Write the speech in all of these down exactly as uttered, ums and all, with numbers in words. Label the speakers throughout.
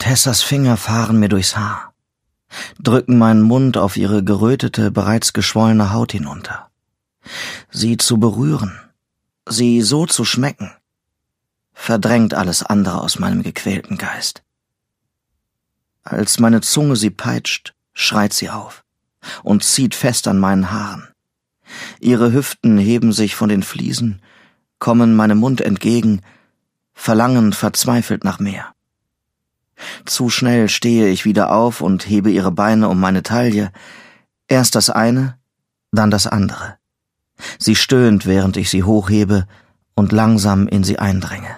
Speaker 1: Tessas Finger fahren mir durchs Haar, drücken meinen Mund auf ihre gerötete, bereits geschwollene Haut hinunter. Sie zu berühren, sie so zu schmecken, verdrängt alles andere aus meinem gequälten Geist. Als meine Zunge sie peitscht, schreit sie auf und zieht fest an meinen Haaren. Ihre Hüften heben sich von den Fliesen, kommen meinem Mund entgegen, verlangen verzweifelt nach mehr. Zu schnell stehe ich wieder auf und hebe ihre Beine um meine Taille, erst das eine, dann das andere. Sie stöhnt, während ich sie hochhebe und langsam in sie eindränge.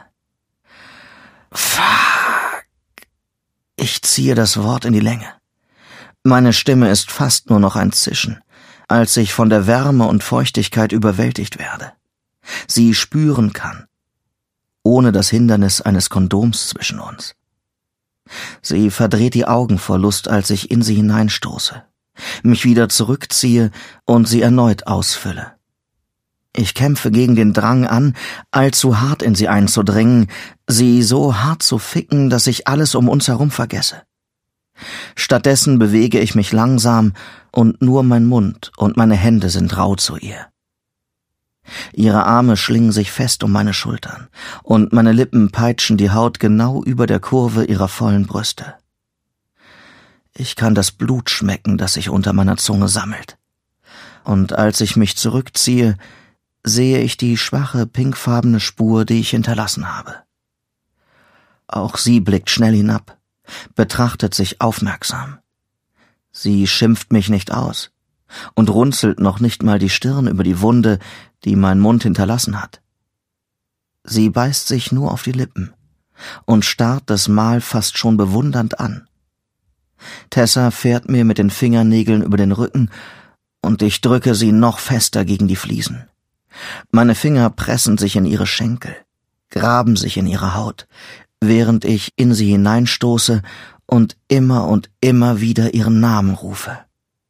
Speaker 1: Fuck! Ich ziehe das Wort in die Länge. Meine Stimme ist fast nur noch ein Zischen, als ich von der Wärme und Feuchtigkeit überwältigt werde. Sie spüren kann, ohne das Hindernis eines Kondoms zwischen uns. Sie verdreht die Augen vor Lust, als ich in sie hineinstoße, mich wieder zurückziehe und sie erneut ausfülle. Ich kämpfe gegen den Drang an, allzu hart in sie einzudringen, sie so hart zu ficken, dass ich alles um uns herum vergesse. Stattdessen bewege ich mich langsam und nur mein Mund und meine Hände sind rau zu ihr. Ihre Arme schlingen sich fest um meine Schultern und meine Lippen peitschen die Haut genau über der Kurve ihrer vollen Brüste. Ich kann das Blut schmecken, das sich unter meiner Zunge sammelt. Und als ich mich zurückziehe, sehe ich die schwache, pinkfarbene Spur, die ich hinterlassen habe. Auch sie blickt schnell hinab, betrachtet sich aufmerksam. Sie schimpft mich nicht aus und runzelt noch nicht mal die Stirn über die Wunde, die mein Mund hinterlassen hat. Sie beißt sich nur auf die Lippen und starrt das Mal fast schon bewundernd an. Tessa fährt mir mit den Fingernägeln über den Rücken und ich drücke sie noch fester gegen die Fliesen. Meine Finger pressen sich in ihre Schenkel, graben sich in ihre Haut, während ich in sie hineinstoße und immer und immer wieder ihren Namen rufe.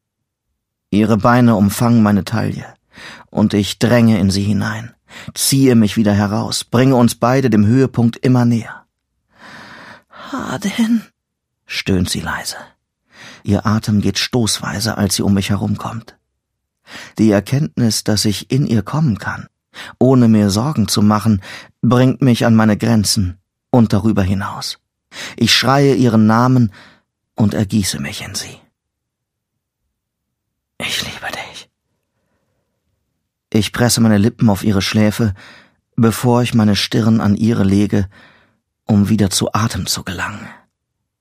Speaker 1: Ihre Beine umfangen meine Taille und ich dränge in sie hinein, ziehe mich wieder heraus, bringe uns beide dem Höhepunkt immer näher. »Hardin«, stöhnt sie leise. Ihr Atem geht stoßweise, als sie um mich herumkommt. Die Erkenntnis, dass ich in ihr kommen kann, ohne mir Sorgen zu machen, bringt mich an meine Grenzen und darüber hinaus. Ich schreie ihren Namen und ergieße mich in sie. »Ich liebe dich.« Ich presse meine Lippen auf ihre Schläfe, bevor ich meine Stirn an ihre lege, um wieder zu Atem zu gelangen.